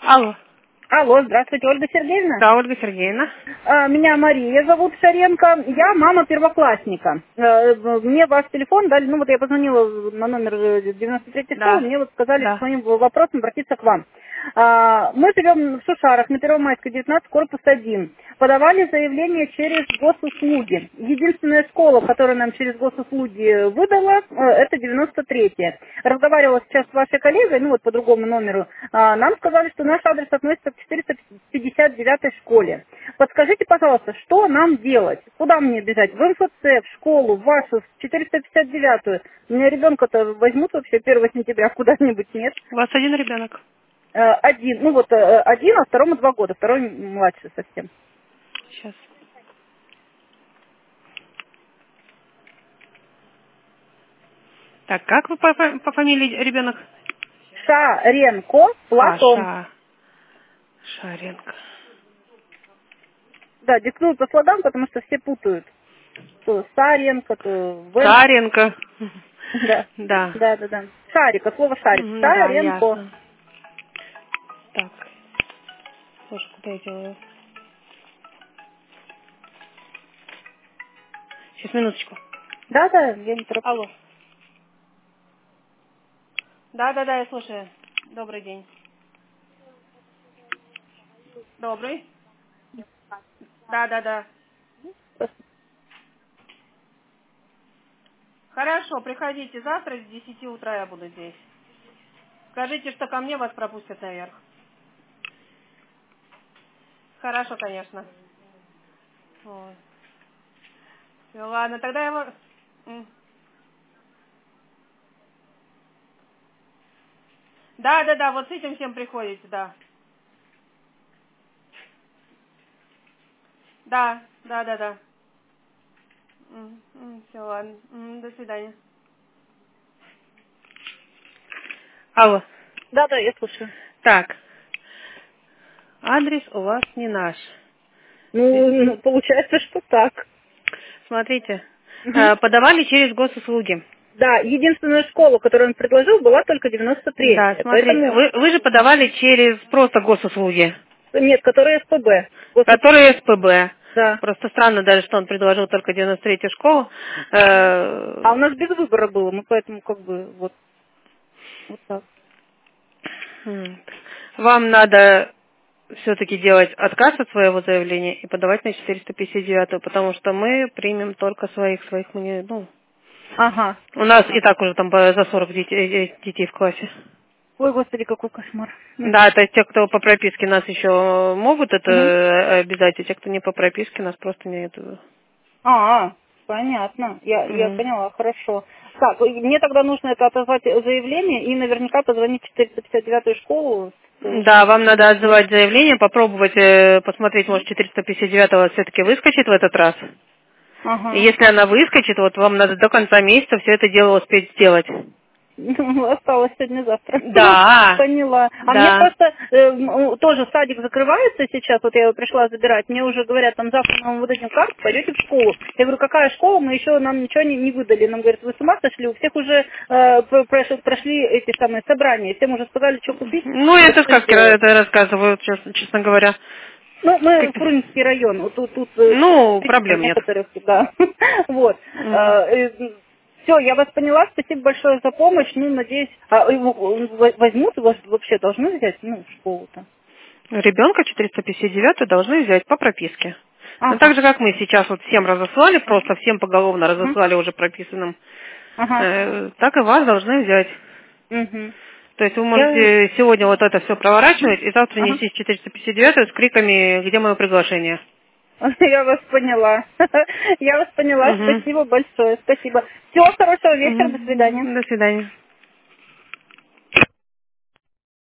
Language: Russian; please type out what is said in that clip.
Алло. Алло, здравствуйте, Ольга Сергеевна. Да, Ольга Сергеевна. Меня Мария зовут Шаренко. Я мама первоклассника. Мне ваш телефон дали, ну вот я позвонила на номер 93-й школы, Да. мне вот сказали с Да. своим вопросом обратиться к вам. Мы живем в Шушарах, на Первомайской, 19, корпус 1. Подавали заявление через госуслуги. Единственная школа, которая нам через госуслуги выдала, это 93-я. Разговаривала сейчас с вашей коллегой, ну вот по другому номеру. Нам сказали, что наш адрес относится к 459-й школе. Подскажите, пожалуйста, что нам делать? Куда мне бежать? В МФЦ, в школу, в вашу, в 459-ю? У меня ребенка-то возьмут вообще 1 сентября куда-нибудь, нет? У вас один ребенок? Один, ну вот один, а второму 2 года, второй младше совсем. Сейчас. Так, как вы по фамилии ребенок? Шаренко Платон. Шаренко. Да, диктую по слогам, потому что все путают. То Саренко, то В. Шаренко. Да. Да. Да. Шарика, слово шарик. Да, Шаренко. ясно. Так. Боже, куда я делаю? Сейчас, минуточку. Да, я не тороплюсь. Алло. Да, я слушаю. Добрый день. Добрый. Да. Хорошо, приходите завтра с 10 утра я буду здесь. Скажите, что ко мне вас пропустят наверх. Хорошо, конечно. Вот. Всё, ладно, тогда я вас... Да, вот с этим всем приходите, да. Да. Все, ладно. До свидания. Алло. Да, я слушаю. Так, адрес у вас не наш. Ну, получается, что так. Смотрите, Мгм. подавали через госуслуги. Да, единственная школа, которую он предложил, была только Да, 93-я. смотрите, Поэтому, вы же подавали через просто госуслуги, нет, которая СПБ. которые СПБ. Да. Просто странно даже, что он предложил только 93-ю школу. А у нас без выбора было, мы поэтому как бы вот так. Вам надо все-таки делать отказ от своего заявления и подавать на 459-ю, потому что мы примем только своих мы не, Ага. у нас и так уже там за 40 детей в классе. Ой, господи, какой кошмар. Да, это те, кто по прописке нас еще могут Мгм. это обязать, а те, кто не по прописке, нас просто не это. Понятно. Я Мгм. поняла, хорошо. Так, мне тогда нужно это отозвать заявление и наверняка позвонить в 459-ю школу. Да, вам надо отзывать заявление, попробовать посмотреть, может 459-го все-таки выскочит в этот раз. И Ага. если она выскочит, вот вам надо до конца месяца все это дело успеть сделать. Осталось сегодня-завтра. Да, Поняла. А мне да. просто тоже садик закрывается сейчас, вот я его пришла забирать, мне уже говорят, там завтра мы вам выдадим карту, пойдете в школу. Я говорю, какая школа, мы еще нам ничего не выдали. Нам говорят, вы с ума сошли, у всех уже прошли эти самые собрания, всем уже сказали, что купить, Ну, я что тоже как сделать. это рассказываю, честно говоря. Ну, мы Как- Фрунзенский район, вот тут Ну, жителей проблем нет. некоторых, да. Вот. Мгм. Все, я вас поняла, спасибо большое за помощь. Ну, надеюсь, возьмут вас вообще, должны взять, ну, в школу-то. Ребенка 459 должны взять по прописке. Но так Ага. же, как мы сейчас вот всем разослали, Ага. просто всем поголовно Мгм. разослали уже прописанным, Ага. так и вас должны взять. Мгм. То есть вы Я... можете сегодня вот это все проворачивать и завтра Ага. нести 459 с криками «Где мое приглашение?». Я вас поняла. Я вас поняла. Угу. Спасибо большое. Спасибо. Всего хорошего вечера. До свидания. До свидания.